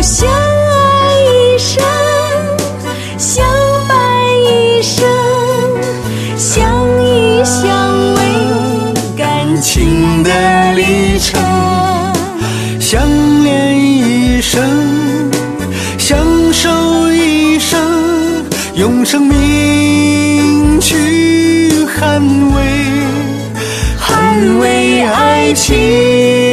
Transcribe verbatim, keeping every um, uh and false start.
相爱一生，相伴一生，相依相偎，感情的旅程。 相恋一生，相守一生，用生命去捍卫， 捍卫爱情。